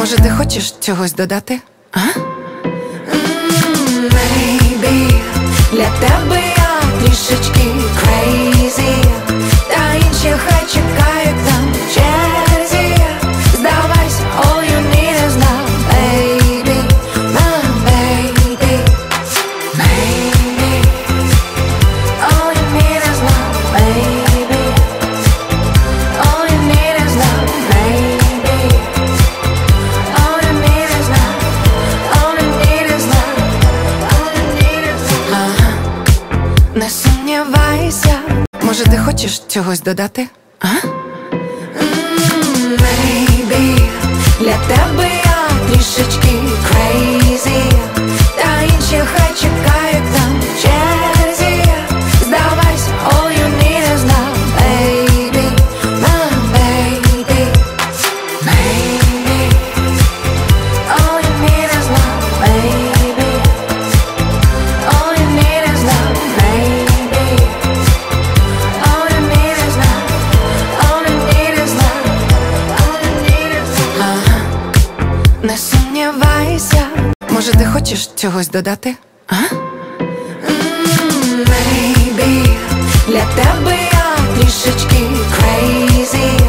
Може, ти хочеш чогось додати? А? Maybe для тебе я трішечки crazy, та інші хай чекають там в черзі. Здавайся, all you need is love, baby, my baby. Maybe all you need is love, baby. All you need is love, baby. All you need is love. All you need is love. All you need is love. Не сумнівайся. Може, ти хочеш чогось додати? А? Maybe для тебе я трішечки crazy, та інші хай чекають там в черзі. Здавайся, all you need is love, baby, my baby. Maybe all you need is love, baby. All you need is love, baby. All you need is love. All you need is love. All you need is love. Не сумнівайся. Може, ти хочеш чогось додати? А? Maybe для тебе я трішечки crazy,